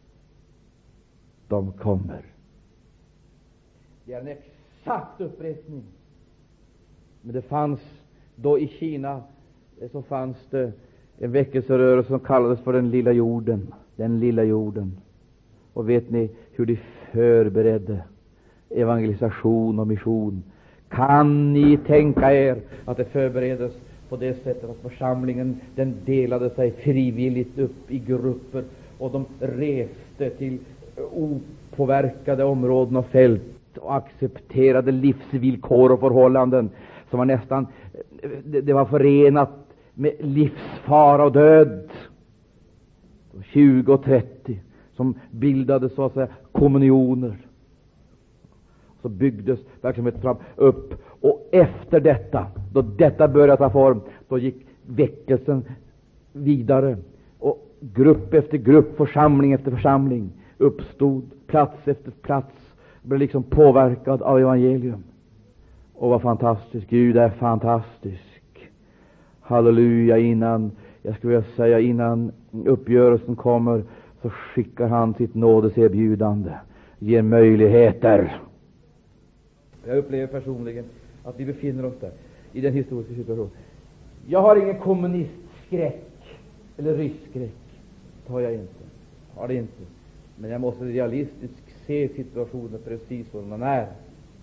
Speaker 2: De kommer. Det är en exakt upprepning. Men det fanns då i Kina, så fanns det en väckelserörelse som kallades för den lilla jorden. Den lilla jorden. Och vet ni hur de förberedde evangelisation och mission? Kan ni tänka er att det förbereddes på det sättet att församlingen, den delade sig frivilligt upp i grupper, och de reste till opåverkade områden och fält och accepterade livsvillkor och förhållanden som var nästan, det, det var förenat med livsfara och död. tjugo och trettio som bildade så att säga kommunioner. Så byggdes verksamheten fram upp, och efter detta, då detta började ta form, då gick väckelsen vidare, och grupp efter grupp, församling efter församling uppstod, plats efter plats, blev liksom påverkad av evangelium. Och vad fantastiskt, Gud är fantastisk. Halleluja. Innan, jag skulle vilja säga, innan uppgörelsen kommer, så skickar han sitt nådeserbjudande, ger möjligheter. Jag upplever personligen att vi befinner oss där, i den historiska situationen. Jag har ingen kommunistskräck eller rysskräck, det har jag inte. Har det inte. Men jag måste realistiskt se situationen precis som den är.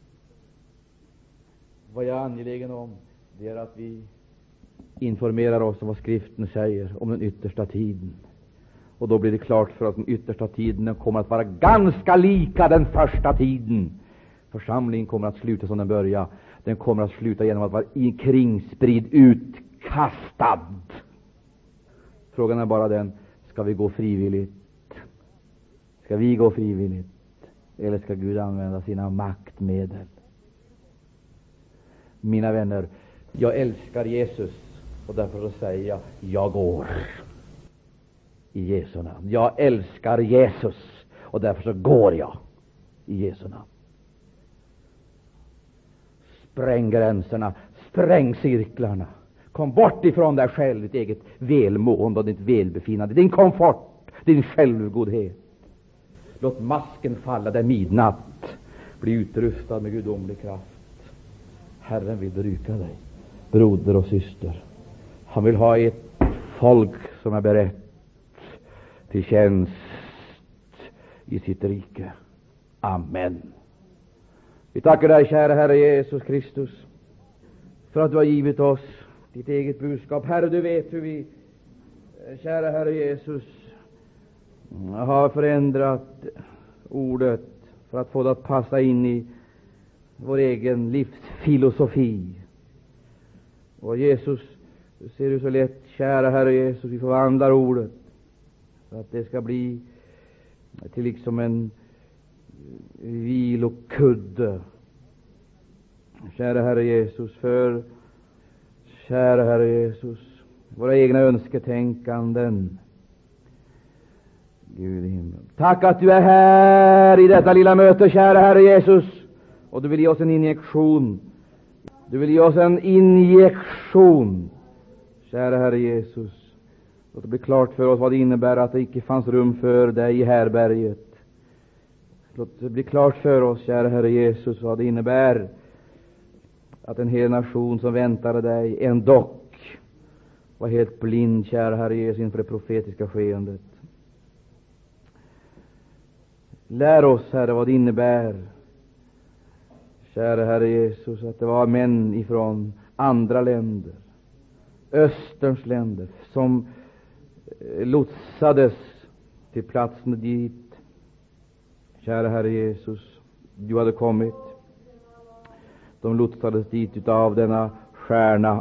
Speaker 2: Vad jag är angelägen om, det är att vi informerar oss om vad skriften säger om den yttersta tiden. Och då blir det klart för att den yttersta tiden, den kommer att vara ganska lika den första tiden. Församlingen kommer att sluta som den börjar. Den kommer att sluta genom att vara kringspridd, utkastad. Frågan är bara den, ska vi gå frivilligt? Ska vi gå frivilligt? Eller ska Gud använda sina maktmedel? Mina vänner, jag älskar Jesus, och därför så säger jag, jag går i Jesu namn. Jag älskar Jesus, och därför så går jag i Jesu namn. Spräng gränserna, spräng cirklarna. Kom bort ifrån dig själv, ditt eget välmående och ditt välbefinnande, din komfort, din självgodhet. Låt masken falla där midnatt. Bli utrustad med gudomlig kraft. Herren vill bruka dig, broder och syster. Han vill ha ett folk som är berett till tjänst i sitt rike. Amen. Vi tackar dig, kära Herre Jesus Kristus, för att du har givit oss ditt eget budskap. Herre, du vet hur vi, kära Herre Jesus, har förändrat ordet
Speaker 3: för att få det att passa in i vår egen livsfilosofi. Och Jesus, du ser du så lätt, kära Herre Jesus, vi förvandlar ordet för att det ska bli till liksom en vilokudde. Kära Herre Jesus, för kära Herre Jesus, våra egna önsketänkanden. Gud i himlen, tack att du är här i detta lilla möte, kära Herre Jesus, och du vill ge oss en injektion. Du vill ge oss en injektion, kära Herre Jesus. Låt det bli klart för oss vad det innebär att det icke fanns rum för dig i härberget. Låt det bli klart för oss, kära Herre Jesus, vad det innebär att en hel nation som väntade dig ändock var helt blind, kära Herre Jesus, inför det profetiska skeendet. Lär oss, Herre, vad det innebär, kära Herre Jesus, att det var män ifrån andra länder, Österns länder, som lotsades till platsen dit, kära Herre Jesus, du hade kommit. De lotsades dit utav denna stjärna.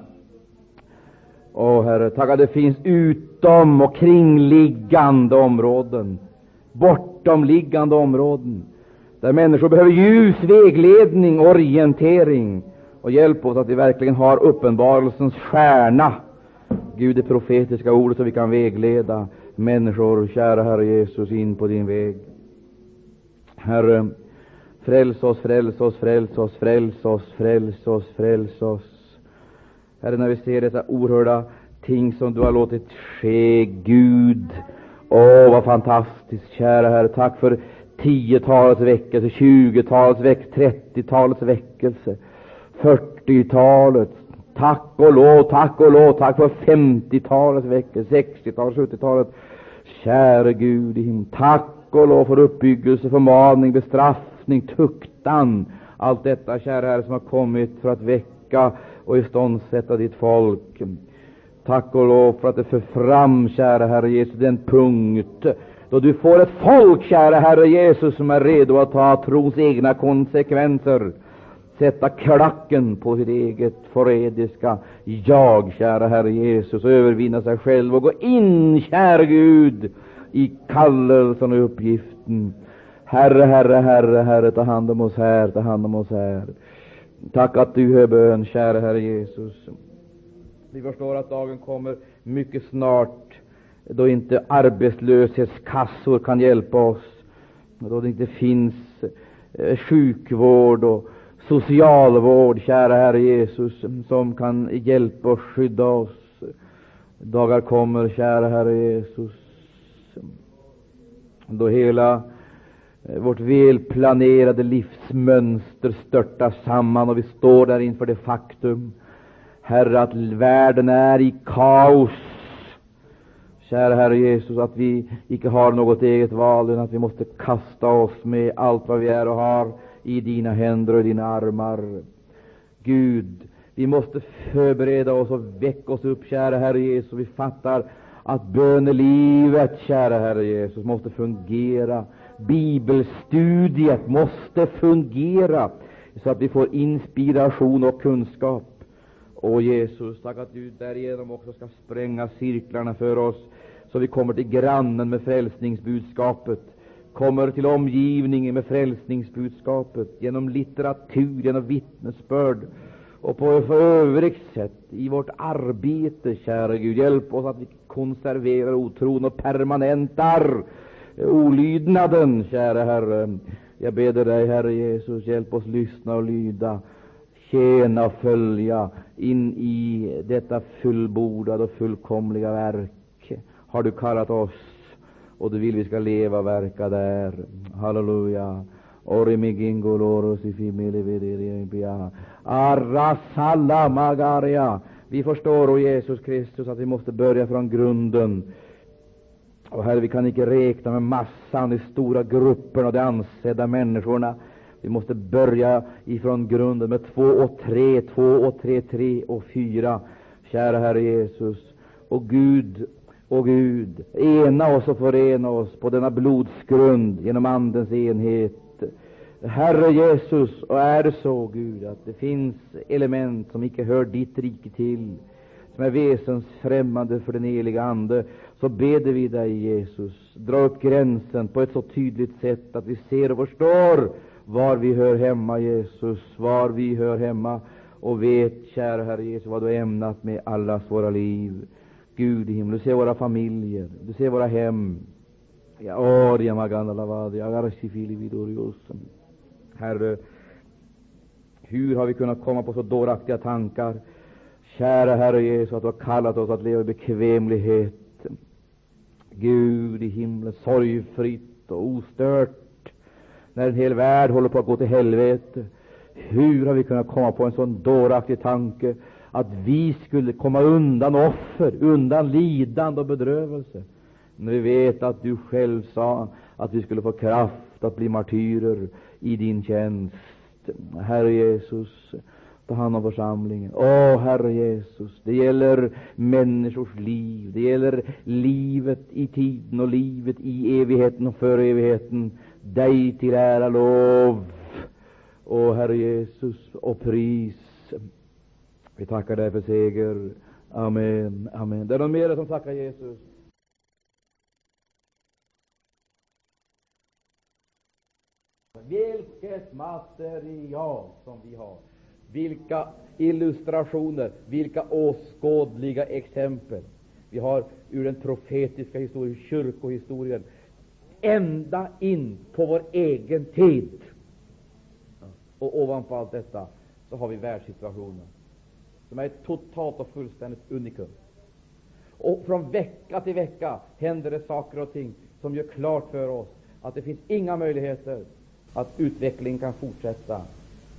Speaker 3: Åh Herre, tack att det finns utom och kringliggande områden, bortomliggande områden, där människor behöver ljus, vägledning, orientering, och hjälp oss att vi verkligen har uppenbarelsens stjärna, Gud, det profetiska ordet, så vi kan vägleda människor, kära Herre Jesus, in på din väg. Herre, fräls oss, fräls oss, fräls oss, fräls oss, fräls oss, fräls oss. Herre, när vi ser dessa oerhörda ting som du har låtit ske, Gud, åh, vad fantastiskt, kära Herre, tack för tiotalets väckelse, tjugotalets väckelse, trettiotalets väckelse, fyrtiotalet, tack och lov, tack och lov, tack för femtiotalets väckelse, sextiotalet, sjuttiotalet, kära Gud i himlen, tack och lov för uppbyggelse, förmaning, bestraffning, tuktan, allt detta, kära Herre, som har kommit för att väcka och iståndsätta ditt folk. Tack och lov för att det för fram, kära Herre Jesus, den punkt då du får ett folk, kära Herre Jesus, som är redo att ta trons egna konsekvenser, sätta klacken på sitt eget förrädiska jag, kära Herre Jesus, och övervinna sig själv och gå in, kära Gud, i kallelsen och uppgiften. Herre, Herre, Herre, Herre, ta hand om oss här, ta hand om oss här. Tack att du hör bön, kära Herre Jesus. Vi förstår att dagen kommer mycket snart då inte arbetslöshetskassor kan hjälpa oss, då det inte finns eh, sjukvård och socialvård, kära Herre Jesus, som kan hjälpa och skydda oss. Dagar kommer, kära Herre Jesus, då hela eh, vårt välplanerade livsmönster störtar samman och vi står där inför det faktum, Herre, att världen är i kaos. Kära Herre Jesus, att vi icke har något eget val, utan att vi måste kasta oss med allt vad vi är och har i dina händer och dina armar. Gud, vi måste förbereda oss och väcka oss upp, kära Herre Jesus. Vi fattar att bönelivet, kära Herre Jesus, måste fungera. Bibelstudiet måste fungera så att vi får inspiration och kunskap. Åh Jesus, tack att du därigenom också ska spränga cirklarna för oss, så vi kommer till grannen med frälsningsbudskapet, kommer till omgivningen med frälsningsbudskapet, genom litteratur, genom vittnesbörd och på för övrigt sätt i vårt arbete, kära Gud. Hjälp oss att vi konserverar otron och permanentar olydnaden, kära Herre. Jag ber dig, Herre Jesus, hjälp oss lyssna och lyda, tjäna och följa in i detta fullbordade och fullkomliga verk. Har du kallat oss och du vill vi ska leva och verka där. Halleluja. Vi förstår, o Jesus Kristus, att vi måste börja från grunden. Och Herre, vi kan inte räkna med massan, de stora grupperna och de ansedda människorna. Vi måste börja ifrån grunden med två och tre, två och tre, tre och fyra. Kära Herre Jesus, och Gud, och Gud, ena oss och förena oss på denna blodsgrund genom Andens enhet. Herre Jesus, och är det så, Gud, att det finns element som icke hör ditt rike till, som är väsensfrämmande för den heliga Ande, så beder vi dig, Jesus, dra upp gränsen på ett så tydligt sätt att vi ser och förstår var vi hör hemma, Jesus, var vi hör hemma, och vet, kära Herre Jesus, vad du har ämnat med allas våra liv. Gud i himlen, du ser våra familjer, du ser våra hem. Herre, hur har vi kunnat komma på så dåraktiga tankar? Kära Herre Jesus, att du har kallat oss att leva i bekvämlighet. Gud i himlen, sorgfritt och ostört, när en hel värld håller på att gå till helvete. Hur har vi kunnat komma på en sån dåraktig tanke att vi skulle komma undan offer, undan lidande och bedrövelse, när vi vet att du själv sa att vi skulle få kraft att bli martyrer i din tjänst. Herre Jesus, ta hand om församlingen. Åh, Herre Jesus, det gäller människors liv, det gäller livet i tiden och livet i evigheten och för evigheten. Dig till ära, lov, åh Herre Jesus, och pris. Vi tackar dig för seger. Amen, amen. Det är någon mer som tackar Jesus. Vilket material som vi har. Vilka illustrationer, vilka åskådliga exempel. Vi har ur den profetiska historien, kyrkohistorien, ända in på vår egen tid. Och ovanpå allt detta så har vi världssituationen, som är ett totalt och fullständigt unikum. Och från vecka till vecka händer det saker och ting som gör klart för oss att det finns inga möjligheter att utvecklingen kan fortsätta eh,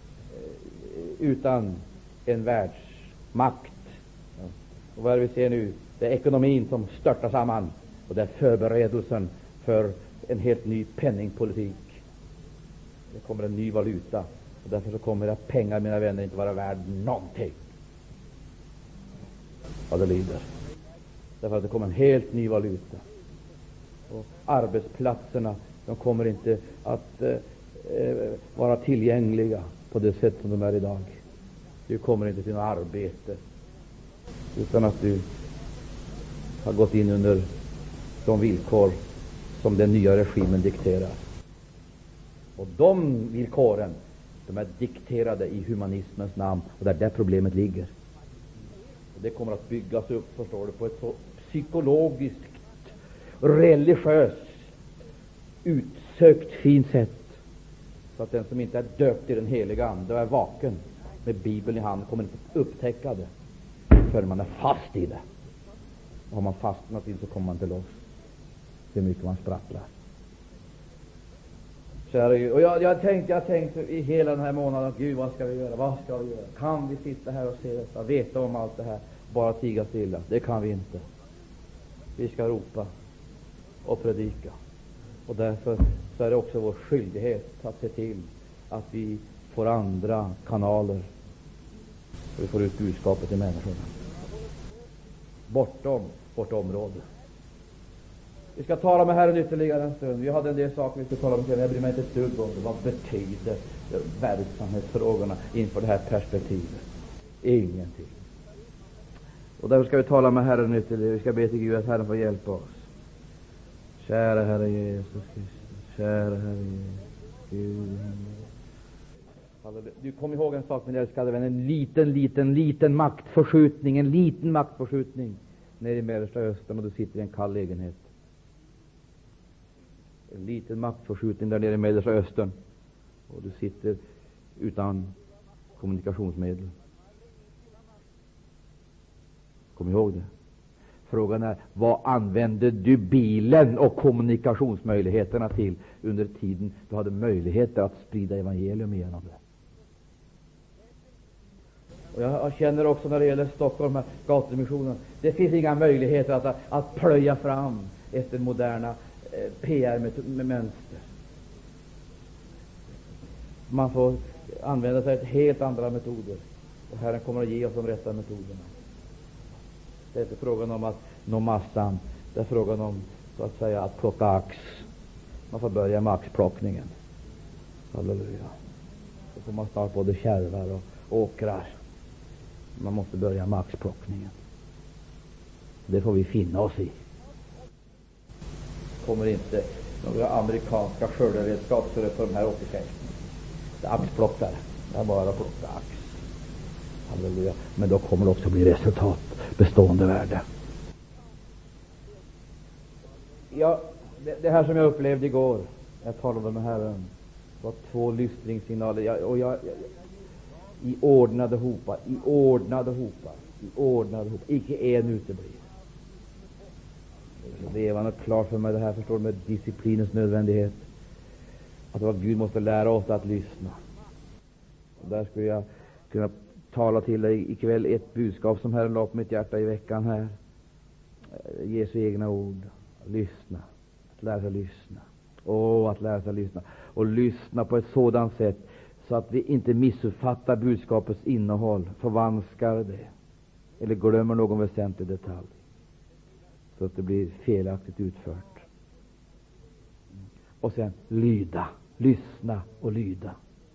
Speaker 3: utan en världsmakt. Ja. Och vad vi ser nu, det är ekonomin som störtar samman, och det är förberedelsen för en helt ny penningpolitik. Det kommer en ny valuta, och därför så kommer att pengar, mina vänner, inte vara värd någonting. Vad det lider. Därför att det kommer en helt ny valuta. Och arbetsplatserna, de kommer inte att eh, vara tillgängliga på det sätt som de är idag. Du kommer inte till något arbete utan att du har gått in under de villkor som den nya regimen dikterar. Och de villkoren, de är dikterade i humanismens namn, och där det problemet ligger. Och det kommer att byggas upp, förstår du, på ett så psykologiskt, religiöst, utsökt fint sätt, så att den som inte är döpt i den heliga Ande och är vaken med Bibeln i hand kommer inte att upptäcka det förrän man är fast i det. Och har man fastnat in så kommer man inte loss, hur mycket man sprattlar. Kära, och jag, jag tänkte, jag tänkte i hela den här månaden, Gud, vad ska vi göra? Vad ska vi göra? Kan vi sitta här och se detta, veta om allt det här, bara tiga stilla? Det kan vi inte. Vi ska ropa och predika. Och därför så är det också vår skyldighet att se till att vi får andra kanaler, så vi får ut budskapet till människorna bortom vårt område. Vi ska tala med Herren ytterligare en stund. Vi hade en del saker vi skulle tala om, men jag bryr mig inte ett dugg om det. Vad betyder verksamhetsfrågorna inför det här perspektivet? Ingenting. Och därför ska vi tala med Herren ytterligare. Vi ska be till Gud att Herren får hjälpa oss. Kära Herre Jesus Kristus, kära Herre Jesus, Gud. Du kom ihåg en sak, min älskade vän, en liten, liten, liten maktförskjutning, en liten maktförskjutning nere i Mellersta Östern, och du sitter i en kall lägenhet. En liten maktförskjutning där nere i Mellersta Östern, och du sitter utan kommunikationsmedel. Kom ihåg det. Frågan är, vad använde du bilen och kommunikationsmöjligheterna till under tiden du hade möjligheter att sprida evangelium genom det? Och jag känner också när det gäller Stockholm, här gatumissionen, det finns inga möjligheter att, att plöja fram efter moderna eh, P R-mönster. Man får använda sig av helt andra metoder, och Herren kommer att ge oss de rätta metoderna. Det är inte frågan om att nå massan, det är frågan om, så att säga, att plocka ax. Man får börja med axplockningen. Halleluja. Så får man snart både kärvar och åkrar. Man måste börja med axplockningen. Det får vi finna oss i. Kommer inte några amerikanska skörderedskap så det på de här åkerfälten. Det är axplockare. Det är bara att plocka ax. Halleluja. Men då kommer det också bli resultat, bestående värde. Ja, det, det här som jag upplevde igår, jag talade med Herren, var två lystringssignaler. Jag, och jag, jag, i ordnade hopar, i ordnade hopar, i ordnade hopar. Icke en uteblir. Det var något klart för mig det här, förstår du, med disciplinens nödvändighet. Att vad Gud måste lära oss att lyssna. Och där skulle jag kunna tala till dig ikväll ett budskap som Herren la på mitt hjärta i veckan här. Jesu egna ord. Lyssna. Att lära sig lyssna. Åh, att lära sig lyssna. Och lyssna på ett sådant sätt så att vi inte missuppfattar budskapets innehåll, förvanskar det eller glömmer någon väsentlig detalj, så att det blir felaktigt utfört. Och sen lyda, lyssna och lyda.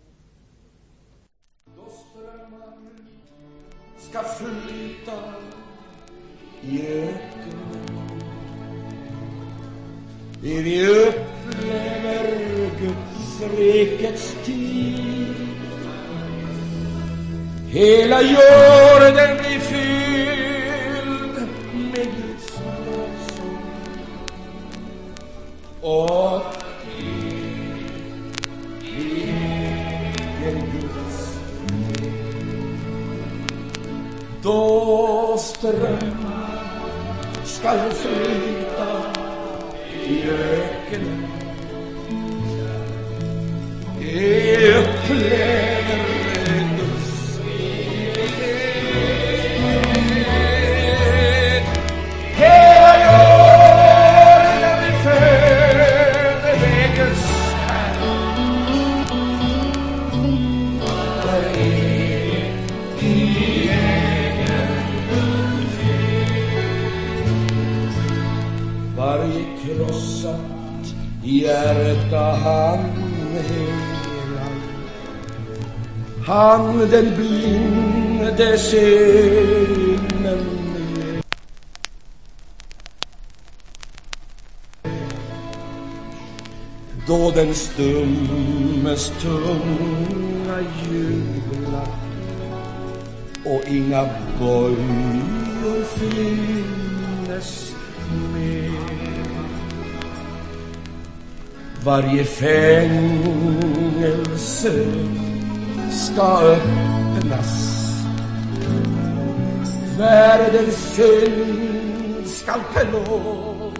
Speaker 4: Då strömmar ska flyta i öknen, vi upplever Guds rikets tid. Hela jorden blir fylld med Guds lovsång och egen Guds frid. Då strömmar skall flyta i öknen, vi upplever Guds frid. Hela jorden vi föder med Guds hand, där är i egen Guds frid. Varje krossat hjärta han helar, han den blinde synen ger. Då den stummes tunga jublar och inga bojor finnes mer. Varje fängelse ska öppnas, världens synd skall plågas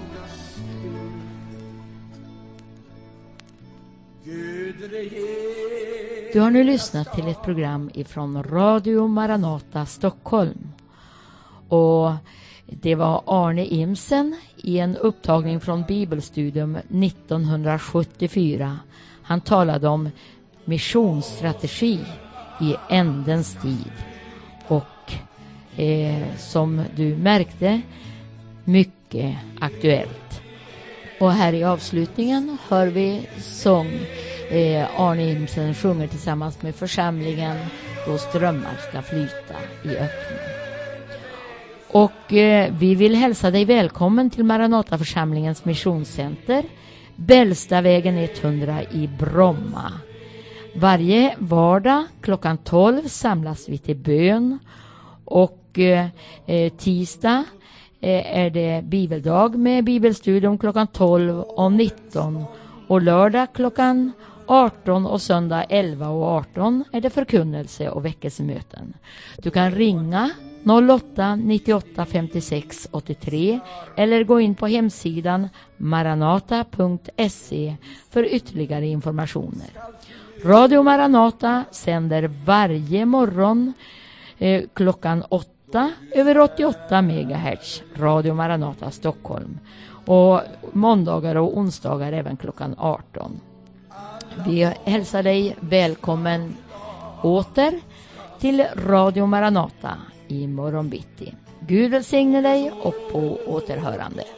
Speaker 4: Gud reger.
Speaker 1: Du har nu lyssnat till ett program ifrån Radio Maranata Stockholm. Och det var Arne Imsen i en upptagning från Bibelstudium nittonhundrasjuttiofyra. Han talade om missionsstrategi i ändens tid. Och eh, som du märkte, mycket aktuellt. Och här i avslutningen hör vi sång. Eh, Arne Imsen sjunger tillsammans med församlingen Då strömmar ska flyta i öknen. Och eh, vi vill hälsa dig välkommen till Maranataförsamlingens missionscenter, Bällstavägen etthundra i Bromma. Varje vardag klockan tolv samlas vi till bön, och eh, tisdag eh, är det bibeldag med bibelstudium klockan tolv och nitton, och lördag klockan arton och söndag elva och arton är det förkunnelse och väckelsemöten. Du kan ringa noll åtta nittioåtta femtiosex åttiotre eller gå in på hemsidan maranata punkt se för ytterligare informationer. Radio Maranata sänder varje morgon eh, klockan åtta över åttioåtta megahertz, Radio Maranata Stockholm, och måndagar och onsdagar även klockan arton. Vi hälsar dig välkommen åter till Radio Maranata i morgon bitti. Gud välsigne dig och på återhörande.